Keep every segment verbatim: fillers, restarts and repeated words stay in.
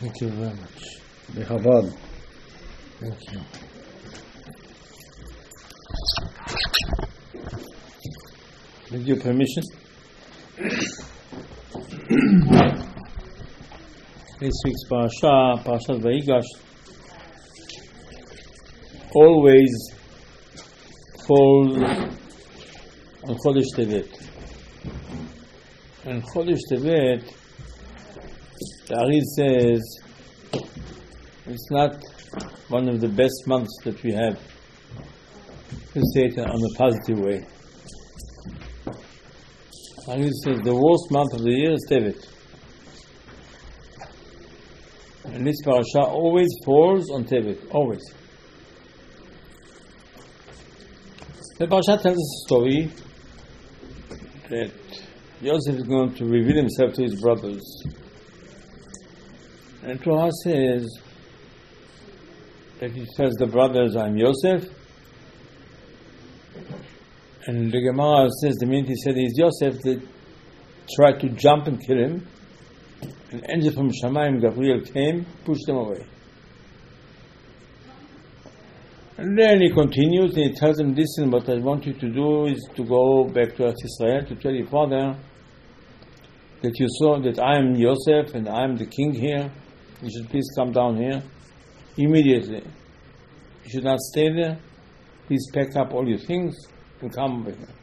Thank you very much. Bechabad. Thank you. With your permission, this week's parasha, Parashat Vayigash, always falls on Chodesh Tevet. And Chodesh Tevet, the Arizal says, it's not one of the best months that we have, to say it on a positive way. Arizal says the worst month of the year is Tevet. And this parasha always falls on Tevet, always. The parasha tells us a story that Yosef is going to reveal himself to his brothers. And Torah says that he tells the brothers, I'm Yosef. And the Gemara says the minute he said he's Yosef, they tried to jump and kill him. An angel from Shamayim, Gabriel, came, pushed them away. And then he continues and he tells them, listen, what I want you to do is to go back to Eretz Israel, to tell your father that you saw that I am Yosef and I am the king here. You should please come down here immediately. You should not stay there. Please pack up all your things and come over here.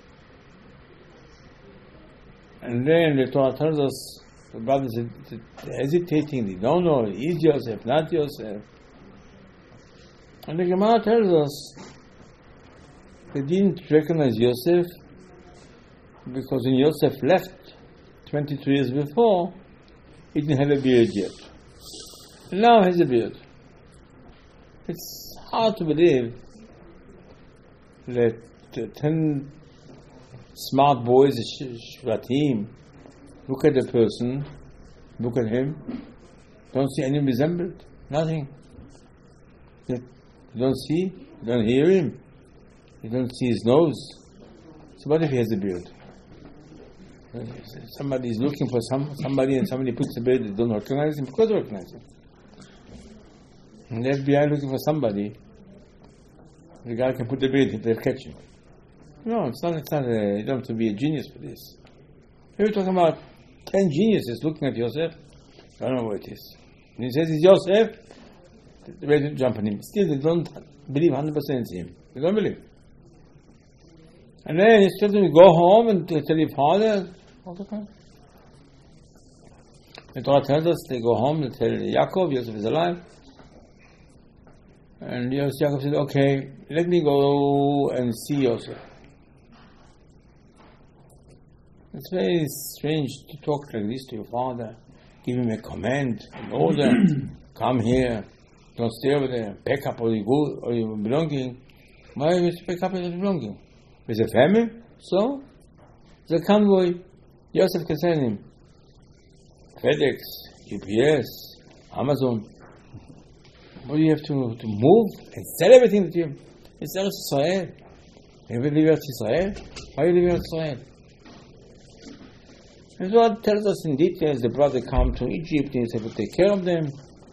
And then the Torah tells us, the brothers are hesitating, they don't know, is Yosef, not Yosef. And the Gemara tells us they didn't recognize Yosef because when Yosef left twenty-two years before, he didn't have a beard yet. And now he has a beard. It's hard to believe that the ten smart boys, Shvatim, look at the person, look at him, don't see any resemblance, nothing. You don't see, you don't hear him, you don't see his nose. So what if he has a beard? Somebody is looking for some somebody and somebody puts a beard, they don't recognize him, because they recognize him. And the F B I looking for somebody, the guy can put the beard, they'll catch him. No, it's not, it's not a, you don't have to be a genius for this. We're talking about ten geniuses looking at Yosef. I don't know what it is. And he says it's Yosef, they're ready to jump on him. Still, they don't believe one hundred percent it's him. They don't believe. And then he tells them, go home and tell your father. Okay. The Torah tells us they go home and tell Yaakov, Yosef is alive. And Yaakov said, okay, let me go and see Yosef. It's very strange to talk like this to your father, give him a command, an order, come here, don't stay over there, pack up all your good, all your belonging. Why are you to pack up all your belonging? With a family? So? The convoy, Yosef can send him. FedEx, U P S, Amazon. What do you have to, to move and sell everything to him? It's Eretz Israel. You ever leave Eretz Israel? Why are you leaving Eretz Israel? And God tells us in details the brother come to Egypt and he said to take care of them.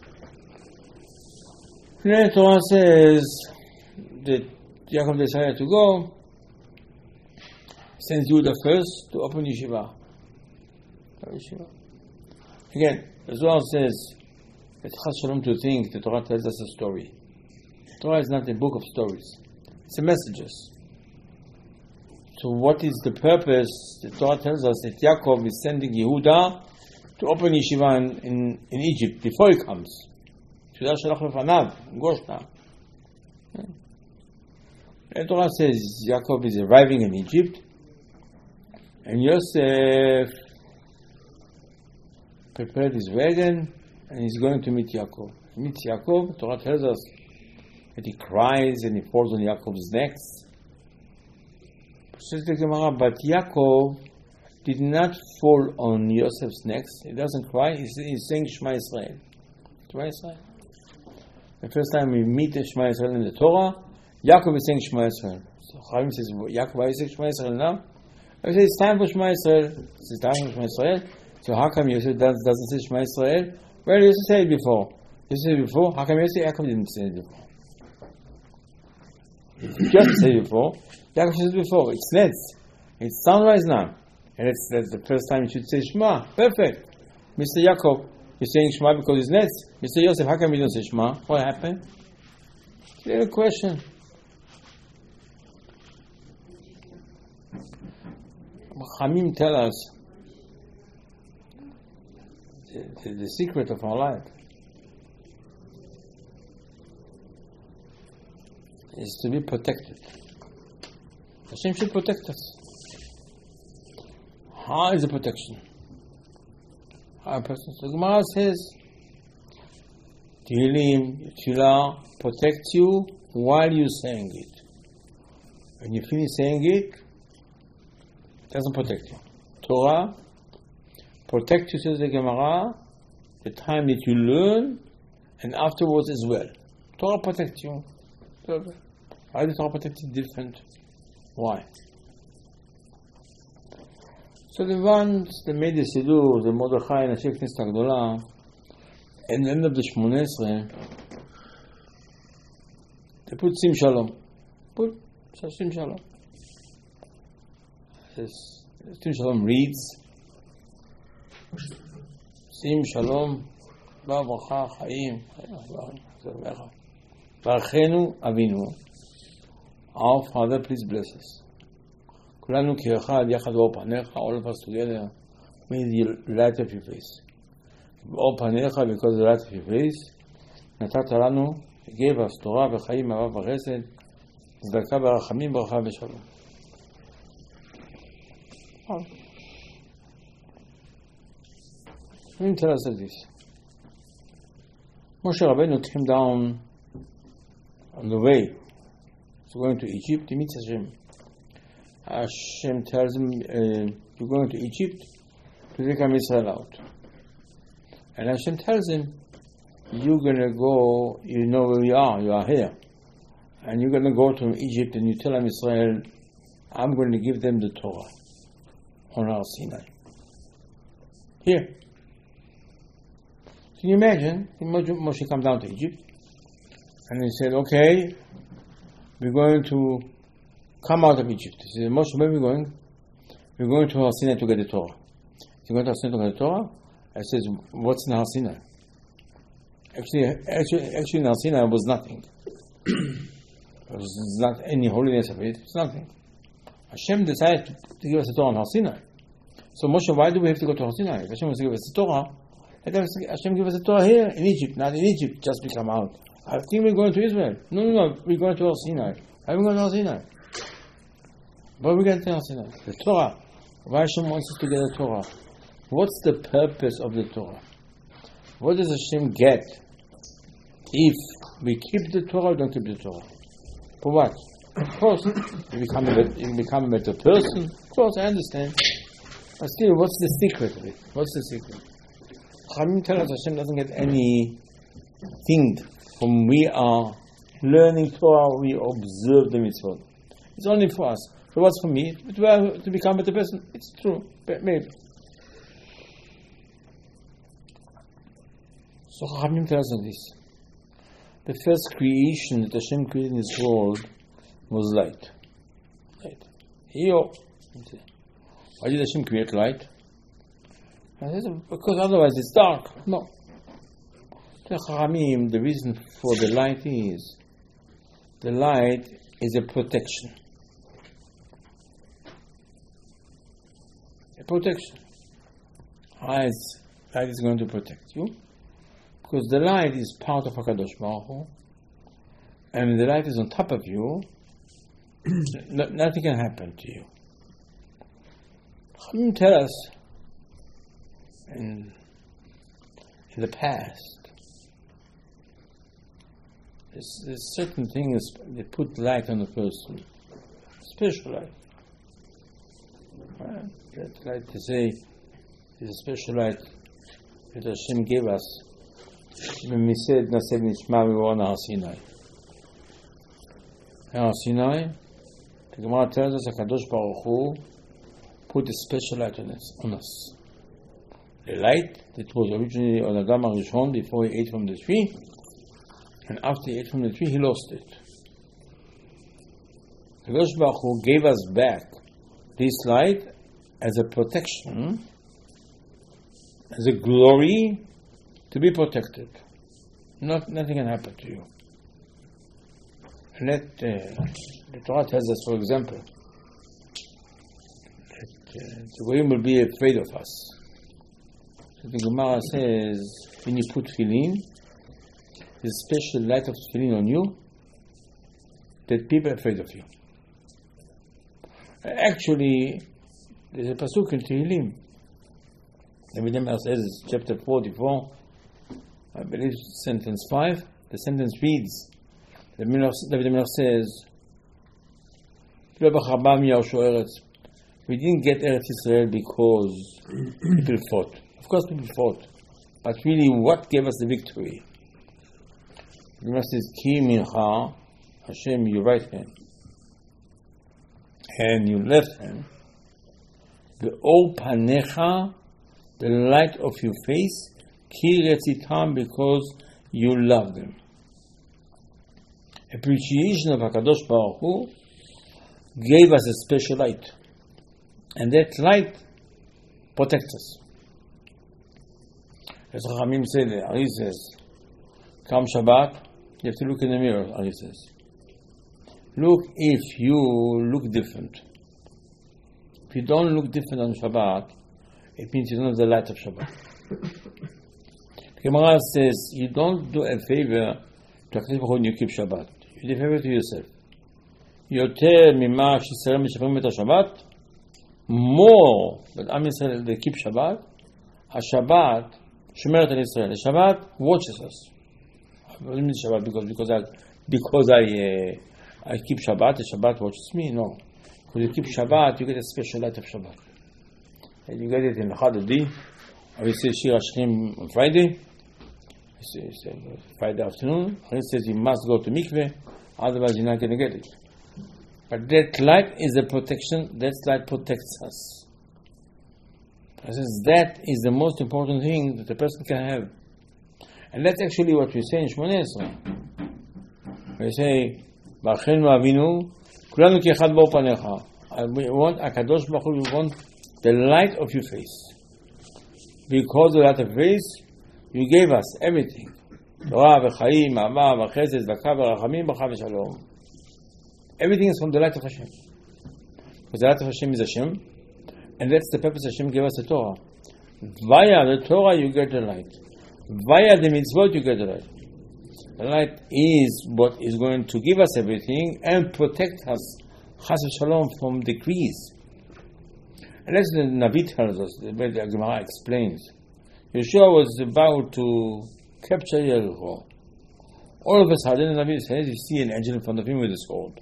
And then Torah says that Yaakov decided to go, sends Judah first to open yeshiva. yeshiva. Again, the Zohar says it's chas shalom to think the Torah tells us a story. The Torah is not a book of stories. It's a messages. So what is the purpose? The Torah tells us that Yaakov is sending Yehuda to open yeshiva in, in, in Egypt before he comes. The Torah says Yaakov is arriving in Egypt and Yosef prepared his wagon and he's going to meet Yaakov. He meets Yaakov. The Torah tells us that he cries and he falls on Yaakov's neck. Says the Gemara, but Yaakov did not fall on Yosef's neck. He doesn't cry. He's, he's saying Shema Yisrael. Shema Yisrael. The first time we meet the Shema Yisrael in the Torah, Yaakov is saying Shema Yisrael. So Chaim says, Yaakov, why is saying Shema Yisrael now? I say it's time for Shema Yisrael. It's time for Shema Yisrael. So how come Yosef doesn't say Shema Yisrael? Well, you said it before. You said it before. How come you say Yaakov didn't say it before? You just said it before. Yaakov said it before. It's Netz. It's sunrise now. And it's, that's the first time you should say Shema. Perfect. Mister Yaakov, you're saying Shema because it's Netz. Mister Yosef, how come you don't say Shema? What happened? Little question. Hamim tell us the, the, the secret of our life is to be protected. Hashem should protect us. How is the protection? How a person? The Gemara says, Tehillim, Tefillah protects you while you're saying it. When you finish saying it, it doesn't protect you. Torah protects you, says the Gemara, the time that you learn and afterwards as well. Torah protects you. Why does Torah protect you different? Why? So the ones that made the Siddur, the Mordechai and the Sheikh Knesset HaGdolah, at the end of the Shmoneh Esrei, they put Sim Shalom. Put Sim Shalom. Sim Shalom reads, Sim Shalom, Ba'bracha, Chaim, Barchenu Avinu. Our Father, please bless us. Kulanu Kiechad, Yachad Panecha, all of us together, with the light of your face. Or Panecha, because of the light of your face, Natat Lanu, He gave us Torah, V'chaim, Avav, V'chesed, Tzedakah, V'rachamim, Bracha, V'shalom. Let me tell us this. Moshe Rabbeinu came down on the way. He's going to Egypt. He meets Hashem. Hashem tells him, uh, you're going to Egypt to take Israel out. And Hashem tells him, you're going to go, you know where you are, you are here. And you're going to go to Egypt and you tell them, Israel, I'm going to give them the Torah on Har Sinai. Here. Can you imagine? Moshe come down to Egypt and he said, okay, we're going to come out of Egypt. He said, Moshe, where are we going? We're going to Har Sinai to get the Torah. You're going to Har Sinai to get the Torah? I said, what's in Har Sinai? Actually, actually, actually in Har Sinai was nothing. There was not any holiness of it. It's nothing. Hashem decided to give us the Torah on Har Sinai. So Moshe, why do we have to go to Har Sinai? If Hashem wants to give us the Torah, let Hashem give us the Torah here in Egypt, not in Egypt, just we come out. I think we're going to Israel. No, no, no, we're going to Har Sinai. Why are we going to Har Sinai? Why are we going to Har Sinai? The Torah. Why Hashem wants us to get the Torah? What's the purpose of the Torah? What does Hashem get if we keep the Torah or don't keep the Torah? For what? Of course, you become a, you become a better person. Of course, I understand. But still, what's the secret of it? What's the secret? Chamim tell us Hashem doesn't get anything from we are learning Torah, we observe the mitzvot. It's only for us. So what's for me? To, to become a better person? It's true. Maybe. So Chamim tells us this. The first creation that Hashem created in this world was light. Light. Here. Why did Hashem create light? Because otherwise it's dark. No. The Chachamim, the reason for the light is, the light is a protection. A protection. How is light is going to protect you? Because the light is part of HaKadosh Baruch Hu, and the light is on top of you, no, nothing can happen to you. Chachamim tell us in, in the past, there's, there's certain things they put light on a person, special light. Right? That light to say, there's a special light that Hashem gave us. When we said Naseh Nishma, we were on Har Sinai. Har Sinai, the Gemara tells us HaKadosh Baruch Hu put a special light on us. On us. the light that was originally on Adam HaRishon before he ate from the tree, and after he ate from the tree, he lost it. Kadosh Baruch Hu gave us back this light as a protection, as a glory to be protected. Not, nothing can happen to you. And that, uh, the Torah tells us, for example, that uh, the Goyim will be afraid of us. So the Gemara says, when you put tefillin, there's a special light of tefillin on you, that people are afraid of you. Actually, there's a pasuk in Tehillim. David HaMelech says, chapter forty-four, I believe sentence five, the sentence reads, David HaMelech says, we didn't get Eretz Israel because people fought. Of course people fought. But really, what gave us the victory? The Gemara says, Ki mincha, Hashem, your right hand, and your left hand, the or panecha, the light of your face, ki retzitam, because you love them. Appreciation of HaKadosh Baruch Hu gave us a special light, and that light protects us. As Chachamim say, the Ari says, come Shabbat, you have to look in the mirror, Ari says. Look if you look different. If you don't look different on Shabbat, it means you don't have the light of Shabbat. The Gemara says, you don't do a favor to HaKadosh Baruch Hu when you keep Shabbat. You do a favor to yourself. יותר ממה שישראל משפרים את השבת, more than עם ישראל they keep Shabbat, השבת שומרת על ישראל. השבת watches us. I don't mean Shabbat because, because I, because I, uh, I keep Shabbat, the Shabbat watches me. No. Because you keep Shabbat, you get a special light of Shabbat. And you get it in Chadadi. I say Shir Hashrim on Friday. It's Friday afternoon. He says you must go to mikveh, otherwise you're not going to get it. But that light is a protection. That light protects us. I says that is the most important thing that a person can have. And that's actually what we say in Shmoneh Esrei. We say, B'achenu avinu, kulanu ki echad b'or panecha. We want HaKadosh Baruch Hu, we want the light of your face. Because of that face, you gave us everything. Torah v'chaim, ma'ava v'chesed, v'kav v'rachamim, v'chav v'shalom. Everything is from the light of Hashem. Because the light of Hashem is Hashem, and that's the purpose Hashem gave us the Torah. Via the Torah you get the light. Via the mitzvot you get the light. The light is what is going to give us everything and protect us, chas v'shalom, from decrees. And that's the Navi tells us, the way the Gemara explains. Yeshua was about to capture Yericho. All of a sudden, the Navi says, you see an angel in front of him with a sword.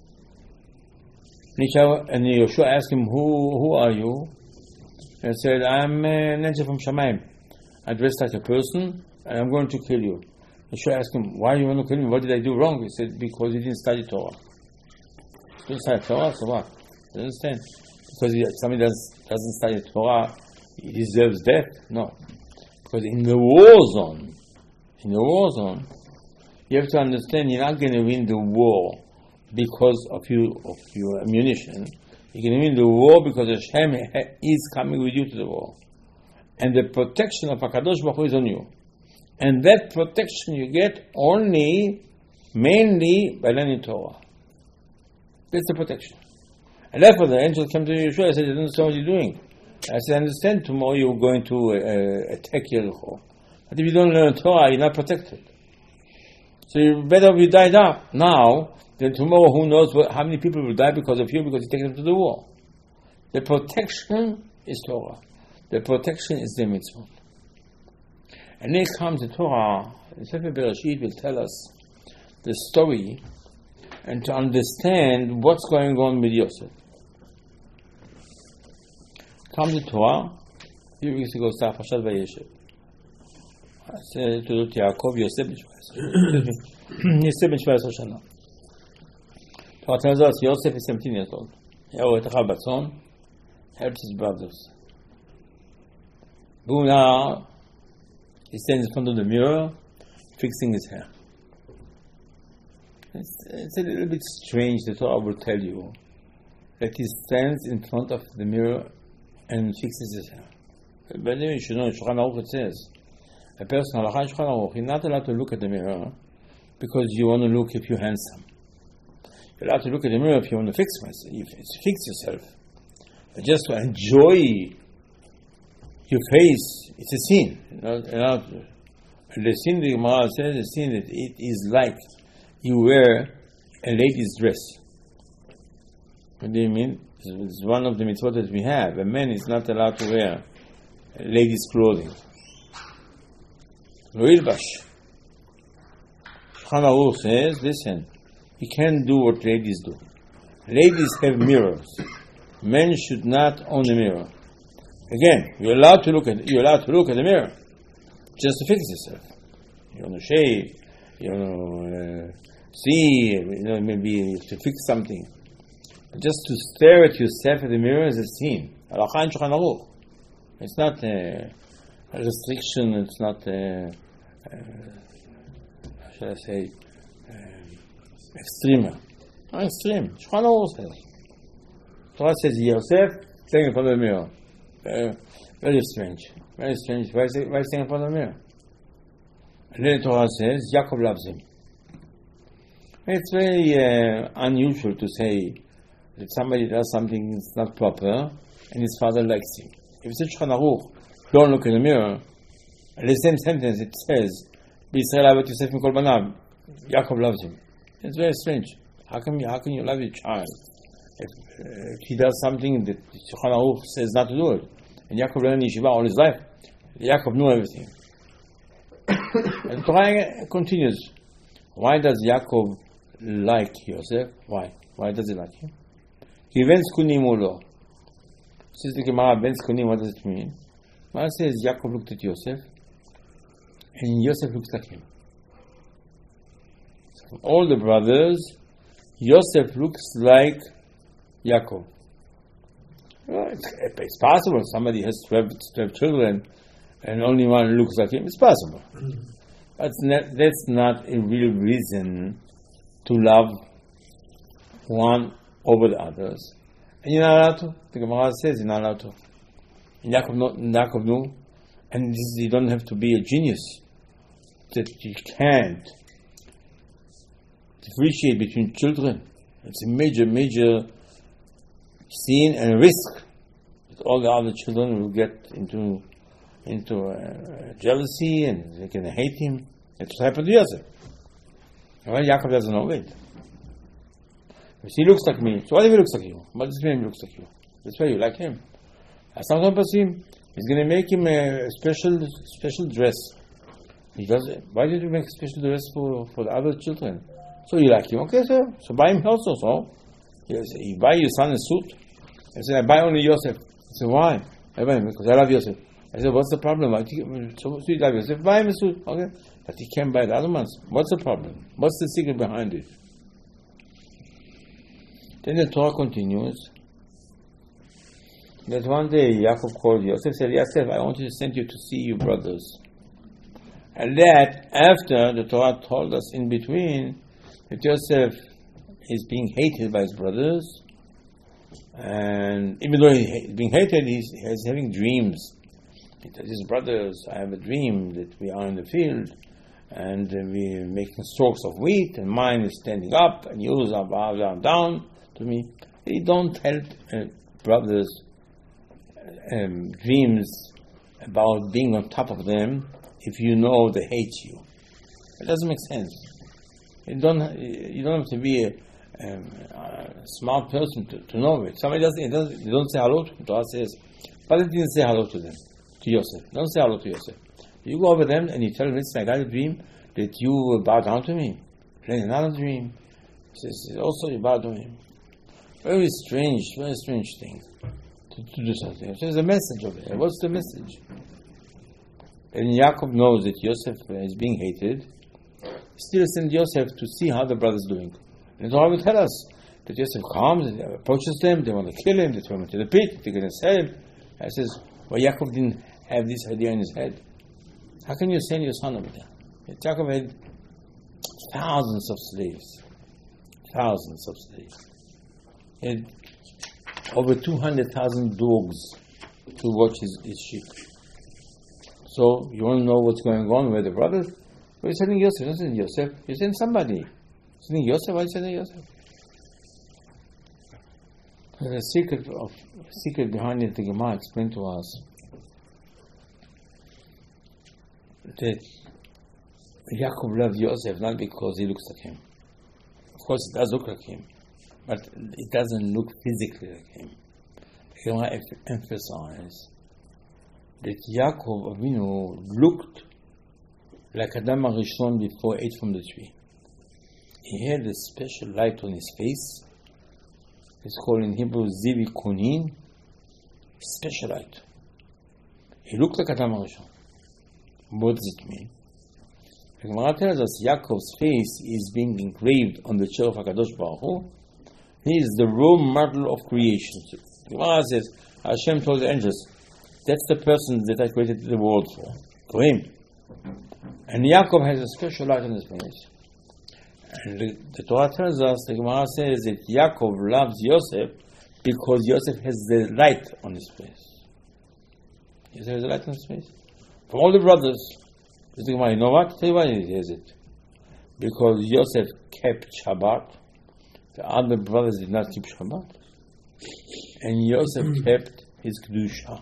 And Yeshua asked him, who, who are you? And he said, I'm an angel from Shamayim. I dress like a person, and I'm going to kill you. Yeshua asked him, why do you want to kill me? What did I do wrong? He said, because you didn't study Torah. You didn't study Torah, so what? You understand? Because if somebody does, doesn't study Torah, he deserves death? No. Because in the war zone, in the war zone, you have to understand you're not going to win the war because of you of your ammunition. You're going to win the war because Hashem is coming with you to the war. And the protection of HaKadosh Baruch Hu is on you. And that protection you get only, mainly, by learning Torah. That's the protection. And therefore the angel came to Yeshua and said, I don't understand what you're doing. I said, I understand tomorrow you're going to uh, attack Yericho. But if you don't learn Torah, you're not protected. So you better if you died up now, then tomorrow who knows what, how many people will die because of you, because you take them to the war. The protection is Torah. The protection is the mitzvah. And then comes the Torah, the Sefer Bereshit will tell us the story and to understand what's going on with Yosef. Comes the Torah, a few weeks ago, Parashat Vayeshev. I said to Yaakov, Yosef ben Shvaesra. Yosef ben Shvaesra Shana. Torah tells us Yosef is seventeen years old. Yaakov Batzon helps his brothers. Boom, now he stands in front of the mirror, fixing his hair. It's, it's a little bit strange that I will tell you that he stands in front of the mirror and fixes his hair. But anyway, you should know, Shulchan Aruch, it says, a person, Halakha Shulchan Aruch, you're not allowed to look at the mirror because you want to look if you're handsome. You're allowed to look at the mirror if you want to fix myself, if fix yourself. But just to enjoy your face, it's a sin. You know, you know, the sin, the Gemara says, the sin that it is like you wear a lady's dress. What do you mean? It's one of the mitzvot that we have. A man is not allowed to wear a lady's clothing. Lo yilbash. Shulchan Aruch says, listen, you can't do what ladies do. Ladies have mirrors. Men should not own a mirror. Again, you're allowed to look at you're allowed to look at the mirror, just to fix yourself. You want to shave, you want to uh, see, you know, maybe to fix something. But just to stare at yourself in the mirror is a sin. Halakha in Shulchan Aruch. It's not a, a restriction. It's not a, a, how shall I say, a, extreme. Not extreme. Shulchan Aruch says. Torah says Yosef standing in front of the mirror. Uh, very strange. Very strange. Why is he standing in front of the mirror? And then the Torah says Yaakov loves him. It's very uh, unusual to say that somebody does something that's not proper and his father likes him. If it's Shulchan Aruch, don't look in the mirror, in the same sentence it says B'Yisrael ahavat Yosef mikol banav, Yaakov loves him. It's very strange. How can you, how can you love your child if, uh, if he does something that Shulchan Aruch says not to do it? And Yaakov learned yeshiva all his life. Yaakov knew everything. And Torah continues. Why does Yaakov like Yosef? Why? Why does he like him? He ben zkunim ulo. Says the Gemara, ben zkunim, what does it mean? Gemara says Yaakov looked at Yosef, and Yosef looks like him. So from all the brothers, Yosef looks like Yaakov. Well, it's, it's possible somebody has twelve, twelve children and only one looks like him. It's possible. But that's not a real reason to love one over the others. And you're not allowed to. The Gemara says you're not allowed to. And Yaakov, no, Yaakov knew. And this, you don't have to be a genius that you can't differentiate between children. It's a major, major sin and risk. That all the other children will get into into uh, jealousy and they can hate him. That's what happened to Yosef. Well, Yaakov doesn't know it. If he looks like me, so what if he looks like you? What does it mean he looks like you? That's why you like him. Sometimes him, he's going to make him a special special dress. He does. Why did you make a special dress for, for the other children? So you like him, okay, sir? So buy him also. So yes, you buy your son a suit. I said, I buy only Yosef. I said, why? I buy him because I love Yosef. I said, what's the problem? I think, so, so you love Yosef. Buy him a suit, okay? But he can't buy the other ones. What's the problem? What's the secret behind it? Then the Torah continues. That one day Yaakov called Yosef, said, Yosef, I want you to send you to see your brothers. And that after the Torah told us in between that Yosef is being hated by his brothers, and even though he's being hated, he's, he's having dreams. He tells his brothers, I have a dream that we are in the field and we're making stalks of wheat and mine is standing up and yours are down, down to me. They don't help uh, brothers um, dreams about being on top of them if you know they hate you. It doesn't make sense. You don't, you don't have to be a, um, a smart person to, to know it. Somebody doesn't, it doesn't, they don't say hello to them. Torah says, but it didn't say hello to them, to Yosef. Don't say hello to Yosef. You go over them and you tell them, listen, I got a dream that you will bow down to me. Then another dream. He says, also you bow to me. Very strange, very strange thing to, to do something. There's a message over there. What's the message? And Yaakov knows that Yosef is being hated. Still send Yosef to see how the brother's doing. And the Torah will tell us that Yosef comes and approaches them, they want to kill him, they throw him into the pit, they're going to sell him. And it says, well, Yaakov didn't have this idea in his head? How can you send your son over there? Yaakov had thousands of slaves. Thousands of slaves. He had over two hundred thousand dogs to watch his, his sheep. So, you want to know what's going on with the brothers? Well, you're sending Yosef. You're not sending Yosef. You're sending somebody. You're sending Yosef? Why are you sending Yosef? The secret of secret behind it, the Gemara explained to us that Yaakov loved Yosef not because he looks like him. Of course, it does look like him, but it doesn't look physically like him. The Gemara emphasized that Yaakov Avinu looked like Adam HaRishon before he ate from the tree. He had a special light on his face. It's called in Hebrew Zivi Kunin, special light. He looked like Adam HaRishon. What does it mean? The Gemara tells us Yaakov's face is being engraved on the chair of HaKadosh Baruch Hu. He is the role model of creation. The Gemara says, Hashem told the angels, that's the person that I created the world for, for him. And Yaakov has a special light on his face. And the, the Torah tells us, the Gemara says that Yaakov loves Yosef because Yosef has the light on his face. Yosef has the light on his face. From all the brothers, the Gemara, you know what? Tell you why he has it. Because Yosef kept Shabbat. The other brothers did not keep Shabbat. And Yosef kept his Kedusha.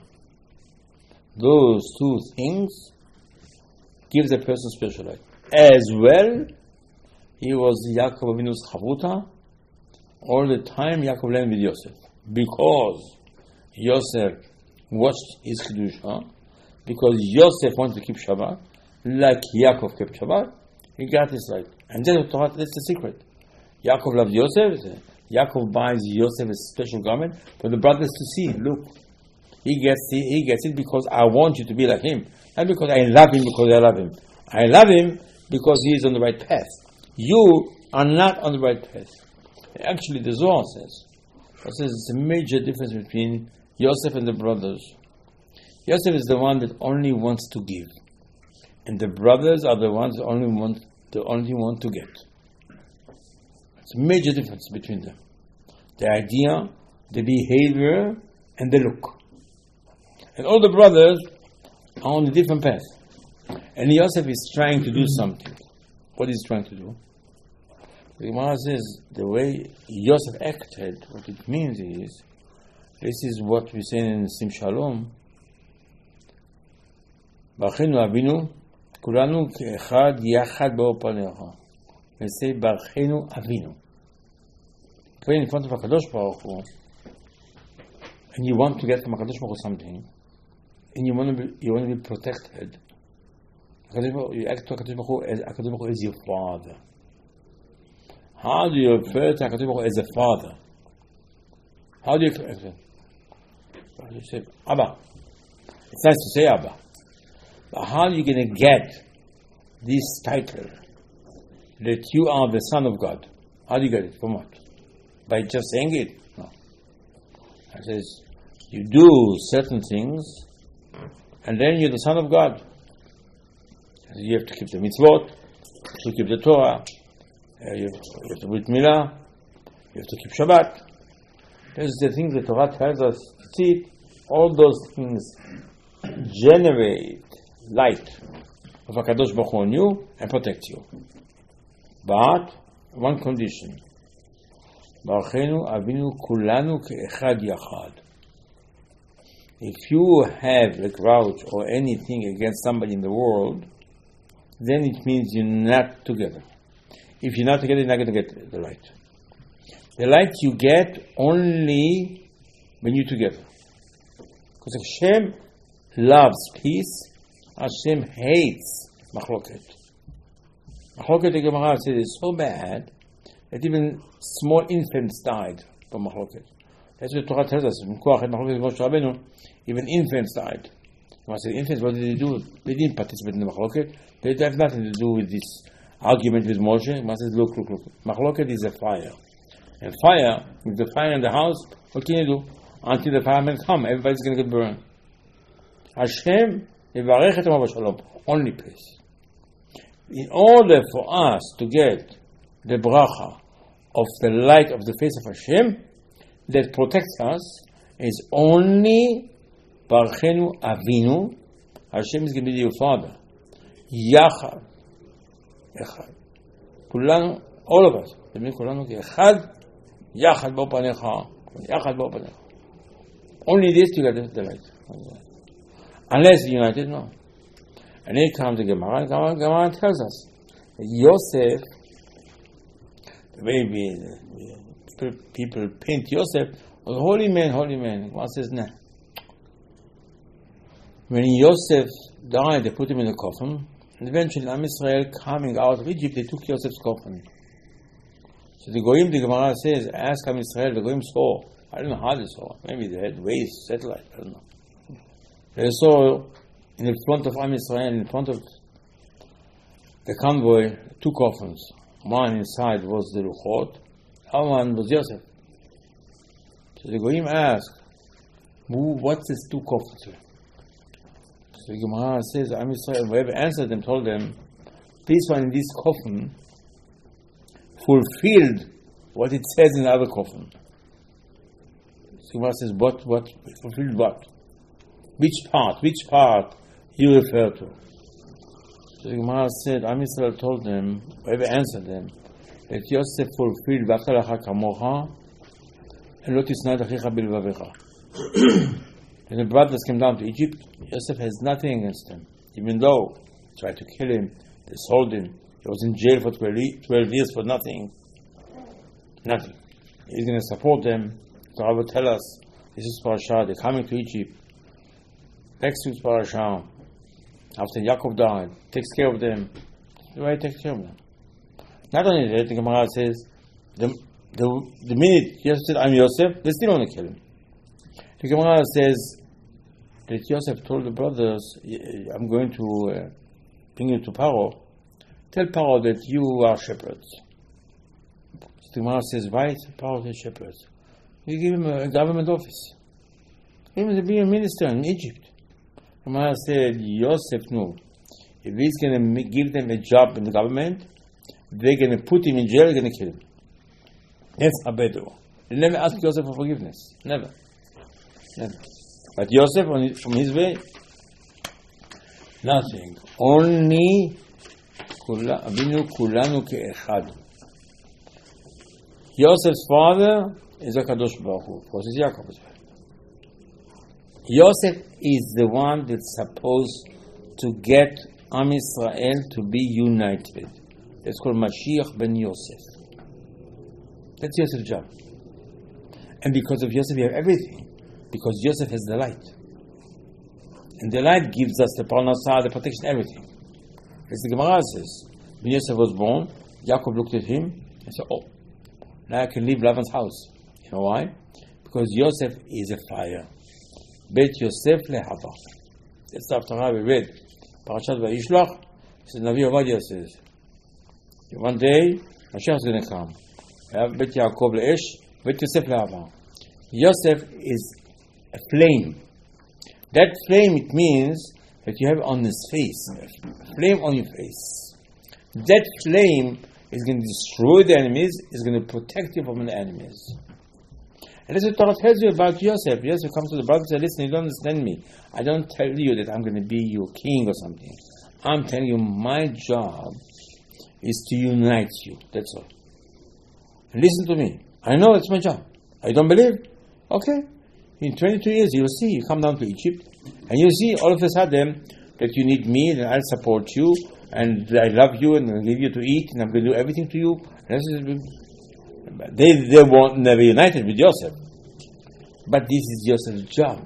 Those two things gives a person special light. As well, he was Yaakov Avinu's Chavuta. All the time Yaakov learned with Yosef. Because Yosef watched his Kedusha, because Yosef wanted to keep Shabbat, like Yaakov kept Shabbat, he got his light. And that's the secret. Yaakov loved Yosef. Yaakov buys Yosef a special garment for the brothers to see. Look, he gets it, he gets it because I want you to be like him. Not because I love him because I love him. I love him because he is on the right path. You are not on the right path. Actually, the Zohar says, it says it's a major difference between Yosef and the brothers. Yosef is the one that only wants to give, and the brothers are the ones that only want the only want to get. It's a major difference between them. The idea, the behavior, and the look. And all the brothers are on a different path. And Yosef is trying to do something. What is he trying to do? The Gemara says the way Yosef acted, what it means is, this is what we say in Sim Shalom. Barchenu Avinu, Kulanu Echad Yachad Be'or Panecha. We say Barchenu Avinu. Pray in front of HaKadosh Baruch Hu, and you want to get from HaKadosh Baruch Hu something, and you want to be, you want to be protected. You act to HaKadosh Baruch Hu as HaKadosh Baruch Hu is your father. How do you refer to HaKadosh Baruch Hu as a father? How do you refer to You say, Abba. It's nice to say Abba. But how are you going to get this title that you are the Son of God? How do you get it? From what? By just saying it? No. It says, you do certain things, and then you're the Son of God. You have to keep the mitzvot, you have to keep the Torah, you have, you have to read Milah, you have to keep Shabbat. This is the thing the Torah tells us to see. All those things generate light of HaKadosh Baruch Hu on you and protect you. But one condition. Barchenu Avinu Kulanu Ke'echad Yachad. If you have a grouch or anything against somebody in the world, then it means you're not together. If you're not together, you're not going to get the light. The light you get only when you're together. Because Hashem loves peace, Hashem hates machloket. Machloket, the Gemara says, is so bad that even small infants died from machloket. That's what the Torah tells us. Even infants died. I said, infants, what did they do? They didn't participate in the machloket. They have nothing to do with this argument with Moshe. I said, look, look, look. Machloket is a fire. And fire, with the fire in the house, what can you do? Until the firemen come, everybody's going to get burned. Hashem Yivarech etem b'shalom. Only place. In order for us to get the bracha of the light of the face of Hashem that protects us is only Barchenu Avinu. Hashem is going to be your father. Yachad. Echad. Kulanu, all of us. זה means כולנו כאחד, יחד בו פניך, יחד בו פניך. Only this to get the light. Unless united, no. And it comes to Gemara, and Gemara, Gemara tells us that Yosef, the way we, we, people paint Yosef, was a holy man, holy man. Gemara says, nah. When Yosef died, they put him in a coffin, and eventually Am Israel coming out of Egypt, they took Yosef's coffin. So the Goyim, the Gemara says, ask Am Israel, the Goyim saw. I don't know how they saw. Maybe they had ways, satellite, I don't know. They saw in the front of Am Israel, in front of the convoy, two coffins. One inside was the Luchot, the other one was Yosef. So the Goyim asked, what's these two coffins here? So the Gemara says, Am Israel, whoever answered them, told them, this one in this coffin fulfilled what it says in the other coffin. So the Gemara says, what, what, fulfilled what? Which part, which part you refer to? So the Gemara said, Am Israel told them, whoever answered them, that Yosef fulfilled V'afta lecha kamocha and lo tisna et achicha b'levavecha. When the brothers came down to Egypt, Yosef has nothing against them. Even though they tried to kill him, they sold him, he was in jail for twelve years for nothing. Nothing. He's going to support them. The Rabbi will tell us, this is Parashah, they're coming to Egypt. Next week's Parashah, after Yaakov died, takes care of them. The way he takes care of them. Not only that, the Gemara says, the, the, the minute Yosef said, I'm Yosef, they still want to kill him. The Gemara says that Yosef told the brothers, I'm going to uh, bring you to Paro. Tell Paro that you are shepherds. So the Gemara says, why is Paro the shepherds? You give him a government office. Give him to be a minister in Egypt. The Gemara said, Yosef knew. If he's going to give them a job in the government, they're going to put him in jail, they're going to kill him. That's Abedo. They never asked Yosef for forgiveness. Never. Never. But Yosef, from his way, nothing. Only Avinu kulanu ke'echad. Yosef's father is a Kadosh Baruch Hu. Of course, it's Yaakov. Yosef is the one that's supposed to get Am Israel to be united. That's called Mashiach ben Yosef. That's Yosef's job. And because of Yosef, we have everything. Because Yosef has the light. And the light gives us the parnasah, the protection, everything. As the Gemara says, when Yosef was born, Yaakov looked at him and said, oh, now I can leave Lavan's house. You know why? Because Yosef is a fire. Bet Yosef lehava. That's after we read Parashat Vayishlach. Says Navi Ovadia says, one day Mashiach is going to come. Bet Yaakov le'esh, Bet Yosef lehava. Yosef is a flame. That flame, it means that you have on his face, a flame on your face. That flame is going to destroy the enemies, is going to protect you from the enemies. And that's what Torah tells you about Yosef. Yosef comes to the brothers and says, listen, you don't understand me. I don't tell you that I'm going to be your king or something. I'm telling you, my job is to unite you. That's all. And listen to me. I know it's my job. I don't believe? Okay. In twenty-two years, you'll see. You come down to Egypt, and you'll see all of a sudden that you need me, and I'll support you, and I love you, and I'll give you to eat, and I'm going to do everything to you. They, they won't never united with Yosef. But this is Yosef's job.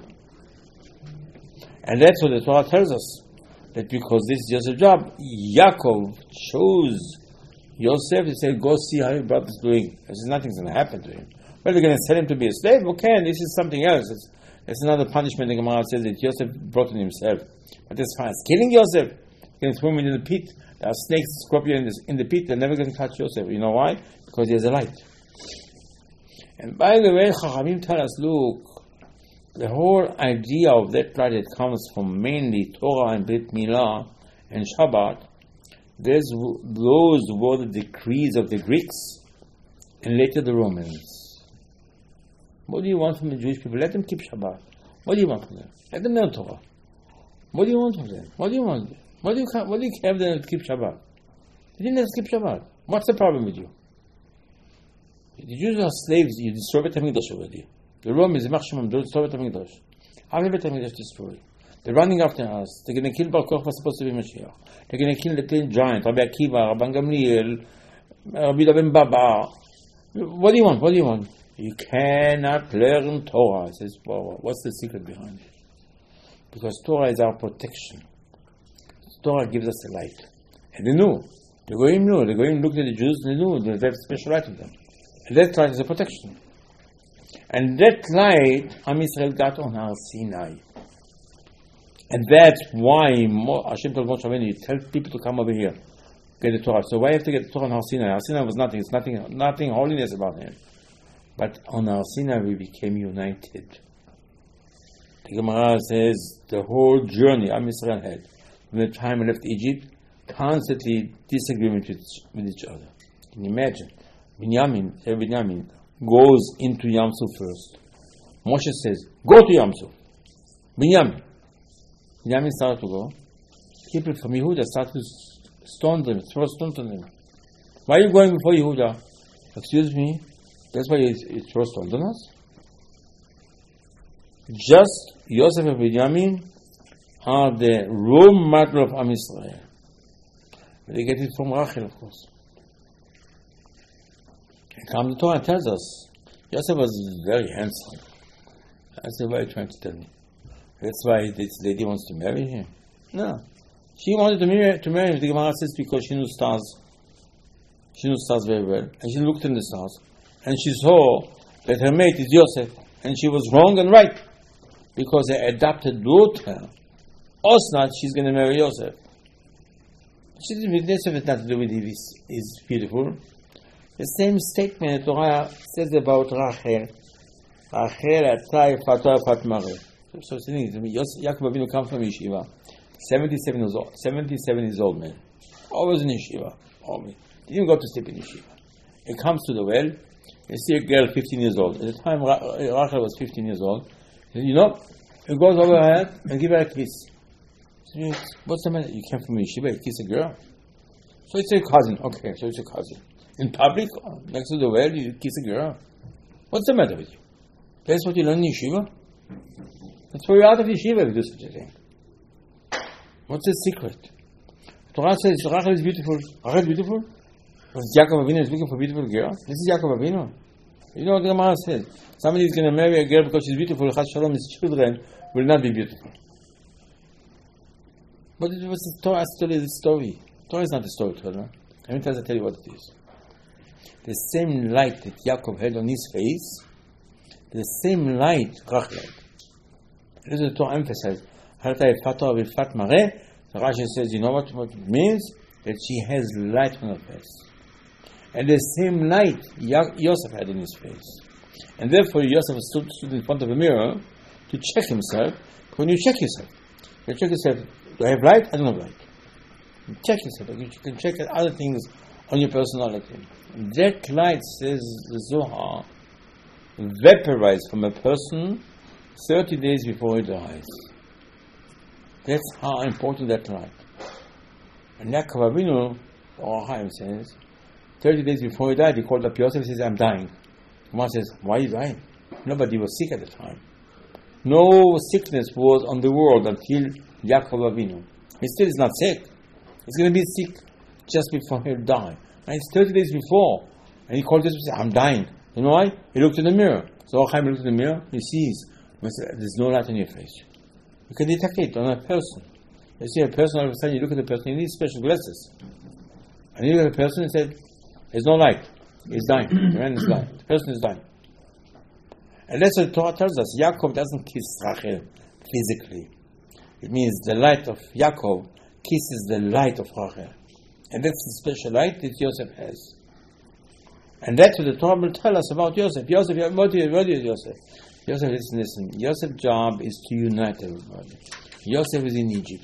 And that's what the Torah tells us. That because this is Yosef's job, Yaakov chose Yosef to say, go see how your brother's doing. This is nothing's going to happen to him. Well, they're going to sell him to be a slave? Okay, and this is something else. It's, it's another punishment. The Gemara says that Yosef brought on himself. But that's fine. It's killing Yosef. You're going to throw him in the pit. There are snakes, scorpions in, this, in the pit. They're never going to touch Yosef. You know why? Because he has a light. And by the way, Chachamim tell us, look, the whole idea of that light that comes from mainly Torah and Brit Milah and Shabbat, those were the decrees of the Greeks and later the Romans. What do you want from the Jewish people? Let them keep Shabbat. What do you want from them? Let them learn Torah. What do you want from them? What do you want? What do you what do you have them to keep Shabbat? They didn't have to keep Shabbat. What's the problem with you? The Jews are slaves. You destroy Beit HaMikdash already. The Romans, the Machshemam, don't destroy Beit HaMikdash. How did Beit HaMikdash destroy? They're running after us. They're going to kill Bar Kochba, was supposed to be Mashiach. They're going to kill the ten giants, Rabbi Akiva, Rabban Gamliel, Rabbi Ben Baba. What do you want? What do you want? You cannot learn Torah. He says, well, what's the secret behind it? Because Torah is our protection. Torah gives us a light. And they knew. The Goyim knew. The Goyim looked at the Jews and they knew they have a special light in them. And that light is a protection. And that light, Am Yisrael got on Har Sinai. And that's why Hashem told Moshe Rabbeinu, you tell people to come over here, get the Torah. So why you have to get the Torah on Har Sinai? Har Sinai was nothing. It's nothing, nothing holiness about him. But on Har Sinai we became united. The Gemara says the whole journey Am Yisrael had from the time we left Egypt, constantly disagreement with, with each other. Can you imagine? Binyamin, Binyamin goes into Yam Suf first. Moshe says, go to Yam Suf. Binyamin. Binyamin started to go. People from Yehuda started to stone them, throw stones on them. Why are you going before Yehuda? Excuse me, that's why you, you throw stones on us? Just Yosef and Binyamin are the role model of Am Yisrael. They get it from Rachel, of course. And come the Torah tells us, Yosef was very handsome. That's what you're trying to tell me. That's why this lady wants to marry him. No. She wanted to marry, to marry him, the Gemara says, because she knew stars. She knew stars very well. And she looked in the stars. And she saw that her mate is Yosef. And she was wrong and right. Because her adopted daughter, Osnat, she's going to marry Yosef. She didn't with Yosef, it's not to do with if he's beautiful. The same statement the Torah says about Rachel. Rachel atay fatah fatmare. So it's saying, Yaakov Avinu comes from Yeshiva. seventy-seven years old. seventy-seven years old man. Always in Yeshiva. Always. Didn't go to sleep in Yeshiva. He comes to the well. You see a girl fifteen years old. At the time Rachel was fifteen years old. He said, you know, he goes over her head and give her a kiss. He said, what's the matter? You came from Yeshiva, you kiss a girl? So it's a cousin. Okay, so it's a cousin. In public, next to the well, you kiss a girl. What's the matter with you? That's what you learn in Yeshiva? That's why you're out of Yeshiva if you do such a thing. What's the secret? Torah says Rachel is beautiful. Rachel is beautiful? Because Yaakov Avinu is looking for beautiful girls? This is Yaakov Avinu. You know what the Gemara says? Somebody is going to marry a girl because she's beautiful. Chas Shalom, his children will not be beautiful. But it was the Torah story, the story. Torah is not a storyteller. Let me tell you what it is. The same light that Yaakov had on his face, the same light Rachel had. This is the Torah emphasized. Rashi says, you know what, what it means? That she has light on her face. And the same light Yosef had in his face. And therefore Yosef stood, stood in front of a mirror to check himself. When you check yourself, you check yourself, do I have light? I don't have light. You check yourself. You can check other things on your personality. That light, says the Zohar, vaporized from a person thirty days before he dies. That's how important that light. And Yaakov Avinu, or Chaim says, thirty days before he died, he called up Yosef and says, I'm dying. One says, why are you dying? Nobody was sick at the time. No sickness was on the world until Yaakov Avinu. He still is not sick. He's going to be sick just before he'll die. And it's thirty days before. And he called Yosef and said, I'm dying. You know why? He looked in the mirror. So Chaim looked in the mirror, he sees, there's no light on your face. You can detect it on a person. You see a person, all of a sudden you look at the person, you need special glasses. And you look at the person and said, there's no light. He's dying. The man is dying. The person is dying. And that's what the Torah tells us. Yaakov doesn't kiss Rachel physically. It means the light of Yaakov kisses the light of Rachel. And that's the special light that Yosef has. And that's what the Torah will tell us about Yosef. Yosef, what is Yosef? Yosef, listen, listen. Yosef's job is to unite everybody. Yosef is in Egypt.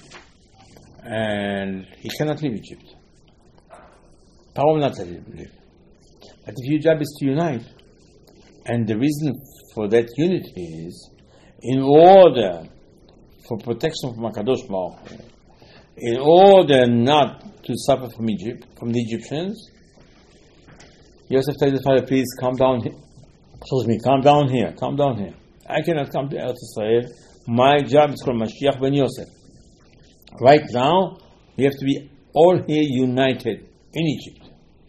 And he cannot leave Egypt. Paro will not let him leave. But if your job is to unite, and the reason for that unity is in order for protection from HaKadosh Baruch Hu, in order not to suffer from Egypt, from the Egyptians, Yosef tells his father, please come down here. Excuse me, come down here, come down here. I cannot come to Eretz Israel. My job is called Mashiach ben Yosef. Right now, we have to be all here united in Egypt.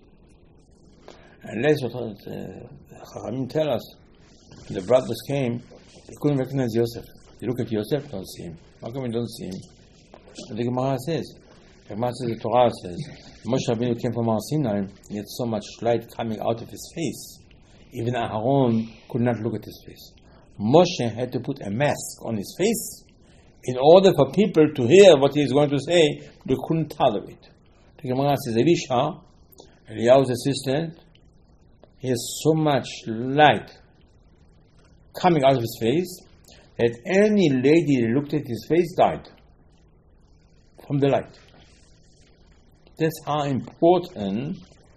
And that's what Chachamim tell us. The brothers came, they couldn't recognize Yosef. They look at Yosef, don't see him. How come we don't see him? And the Gemara says, the Gemara says, the Torah says, Moshe Rabbeinu came from Har Sinai, he had so much light coming out of his face. Even Aaron could not look at his face. Moshe had to put a mask on his face in order for people to hear what he is going to say. They couldn't tolerate. The Gemara says, Elisha, Eliyahu's assistant, he has so much light coming out of his face that any lady that looked at his face died from the light. That's how important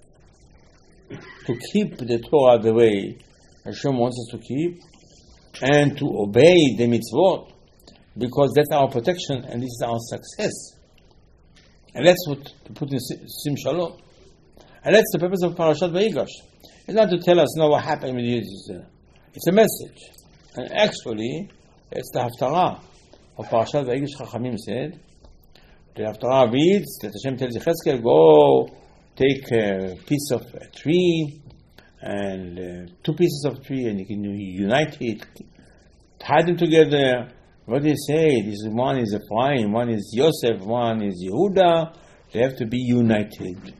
to keep the Torah the way Hashem wants us to keep and to obey the mitzvot, because that's our protection and this is our success. And that's what to put in Sim Shalom. And that's the purpose of Parashat Vayigash. It's not to tell us, no, what happened with you. It's a message. And actually, it's the Haftarah of Parashat Vayigash. Chachamim said, the Haftarah reads that Hashem tells Yechezkel, go take a piece of a tree and uh, two pieces of tree and you can unite it, tie them together. What do you say? This is, one is Ephraim, one is Yosef, one is Yehuda. They have to be united.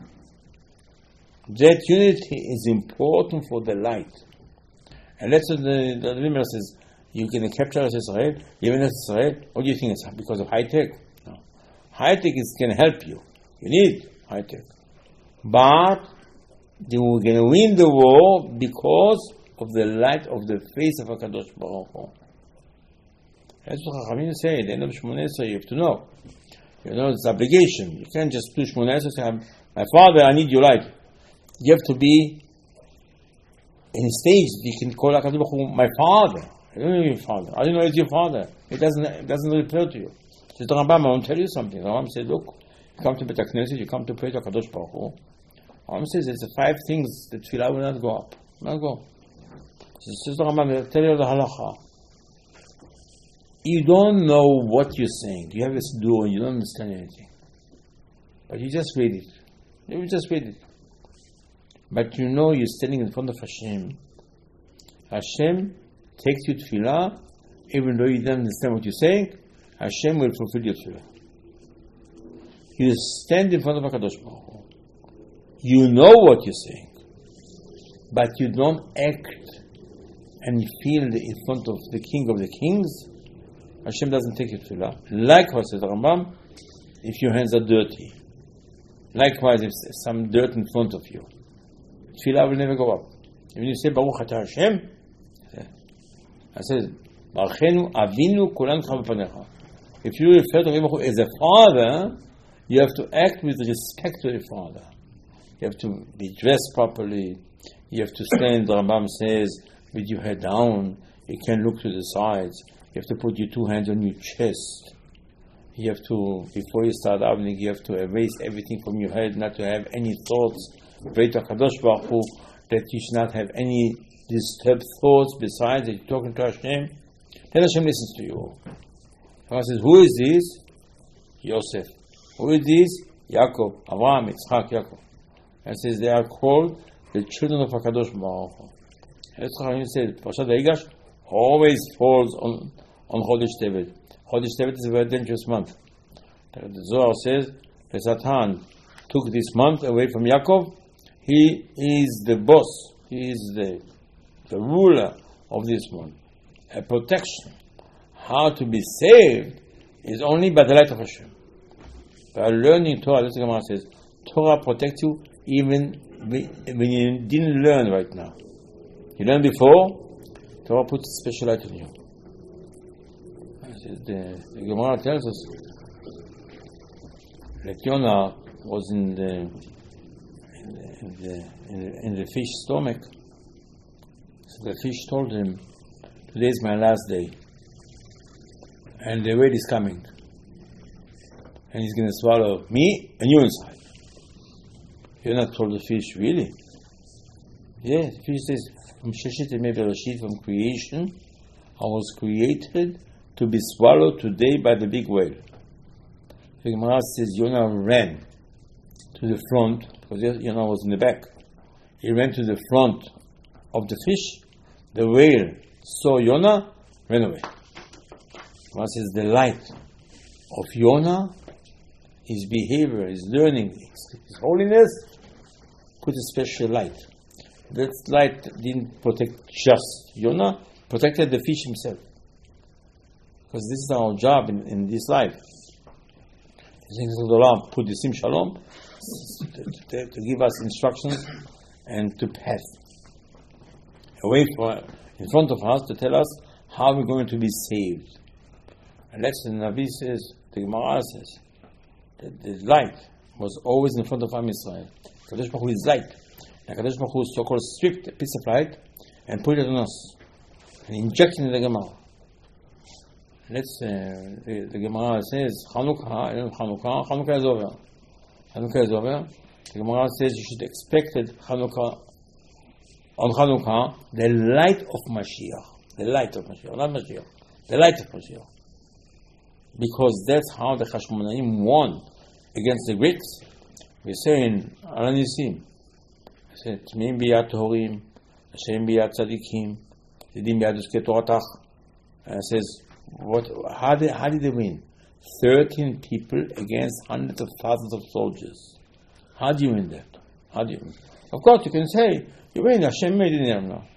That unity is important for the light. And that's what the, the Rimmer says, you can capture Israel, even Israel. What do you think? It's because of high tech? No. High tech is going to help you. You need high tech. But we're going to win the war because of the light of the face of HaKadosh Baruch Hu. That's what Chachamim say. At the end of Shmoneh Esrei, you have to know. You know, it's obligation. You can't just do Shmoneh Esrei and say, my father, I need your light. You have to be in a stage that you can call HaKadosh Baruch Hu my father. I don't know your father. I don't know it's your father. It doesn't, it doesn't refer to you. So the Rambam, I want to tell you something. The Rambam said, look, you come to Bet HaKnesset, you come to pray to HaKadosh Baruch Hu. Rambam says there's five things that Tefillah will not go up. Not go. So says the Rambam, I'll tell you the halacha. You don't know what you're saying. You have a siddur and you don't understand anything. But you just read it. You just read it. But you know you're standing in front of Hashem. Hashem takes you tefillah, even though you don't understand what you're saying, Hashem will fulfill your tefillah. You stand in front of HaKadosh Baruch Hu. You know what you're saying, but you don't act and you feel in front of the King of the Kings. Hashem doesn't take your tefillah. Likewise, says the Rambam, if your hands are dirty. Likewise, if some dirt in front of you, tefillah will never go up. When you say Baruch Atah Hashem, I says Baruchenu Avinu Kulan Chavapanecha. If you refer to Him as a father, you have to act with respect to your father. You have to be dressed properly. You have to stand. The Rambam says with your head down. You can't look to the sides. You have to put your two hands on your chest. You have to, before you start davening, you have to erase everything from your head, not to have any thoughts. Pray to HaKadosh Baruch Hu that you should not have any disturbed thoughts besides that you're talking to Hashem. Then Hashem listens to you. God says, who is this? Yosef. Who is this? Yaakov, Avraham, Yitzchak, Yaakov. And says they are called the children of HaKadosh Baruch Hu. That's how he said, Parashat Vayigash always falls on, on Chodesh Tevet. Chodesh Tevet is a very dangerous month. The Zohar says, the Satan took this month away from Yaakov. He is the boss. He is the, the ruler of this month. A protection. How to be saved is only by the light of Hashem. By learning Torah, this Gemara says, Torah protects you even when you didn't learn right now. You learned before, Torah puts a special light on you. The, the Gemara tells us that Yonah was in the in the, in the, in the, in the fish stomach. So the fish told him, "Today is my last day, and the whale is coming, and he's going to swallow me and you inside." Yonah told the fish, "Really?" Yeah, the fish says, "From Sheshit Yemei Bereshit, from creation, I was created to be swallowed today by the big whale." The Gemara says Yonah ran to the front, because Yonah was in the back. He ran to the front of the fish. The whale saw Yonah, ran away. The Gemara says the light of Yonah, his behavior, his learning, his, his holiness, put a special light. That light didn't protect just Yonah, protected the fish himself. Because this is our job in, in this life. Put the Sim Shalom to, to, to give us instructions and to pass away for, in front of us to tell us how we're going to be saved. And that's the Navi says, the Gemara says, that the light was always in front of Am Yisrael. Kadosh Baruch Hu is light. And Kadosh Baruch Hu so-called stripped a piece of light and put it on us and injected in the Gemara. Let's uh, the, the Gemara says Chanukah, Chanukah, Chanukah is over. Chanukah is over. The Gemara says you should expect it Chanukah on Chanukah, the light of Mashiach, the light of Mashiach, not Mashiach, the light of Mashiach, because that's how the Hashmonaim won against the Greeks. We say in Al Nisim, I said Tmeim biyat Torim, Hashem biyat Tzadikim, Yidim biyat Uskei Toratach. And it says, what? How did how did they win? Thirteen people against hundreds of thousands of soldiers. How do you win that? How do you win? Of course, you can say you win. Hashem made it in now.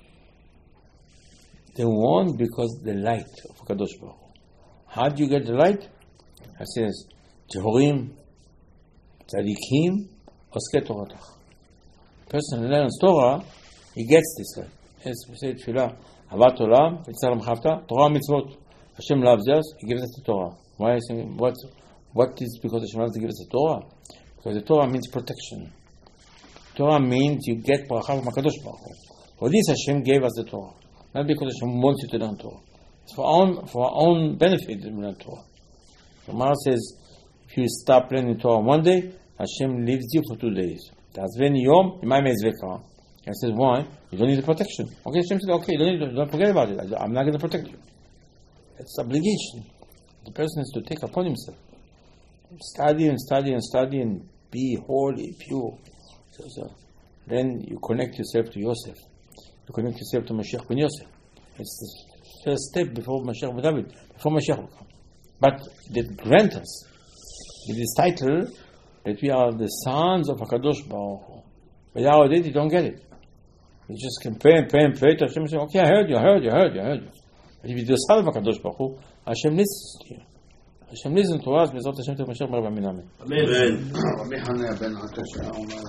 They won because the light of Kadosh Baruch Hu. How do you get the light? It says Tehorim, Tzadikim, Oskei Toratach. Person who learns Torah, he gets this light. Yes, we say Tefillah. Avat Olam, Yitzhak L'Mchavta, Torah Mitzvot. Hashem loves us, He gives us the Torah. Why is it, what, what is because Hashem loves to give us the Torah? Because the Torah means protection. Torah means you get bracha from HaKadosh Baruch Hu. For this Hashem gave us the Torah. Not because Hashem wants you to learn Torah. It's for our own, for our own benefit to learn Torah. The Gemara says, if you stop learning Torah one day, Hashem leaves you for two days. Tazven Yom, Imay Mezvekah. And says, why? You don't need the protection. Okay, Hashem said, okay, you don't, need to, don't forget about it. I'm not going to protect you. It's obligation. The person has to take upon himself. Study and study and study and be holy, pure. So, so then you connect yourself to Yosef. You connect yourself to Mashiach ben Yosef. It's the first step before Mashiach ben David, before Mashiach will come. But they grant us with this title that we are the sons of HaKadosh Baruch Hu. Without it, you don't get it. You just can pray and pray and pray to Hashem and say, okay, I heard you, I heard you, I heard you, I heard you. But if you do the son of HaKadosh Baruch Hu, Hashem listens to you. Hashem listens to us, B'ezrat Hashem to Mashiach Bar Amen. Amen. Amen. Rabbi Haneh ben Akasha אומר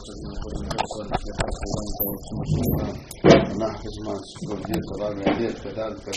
שזמן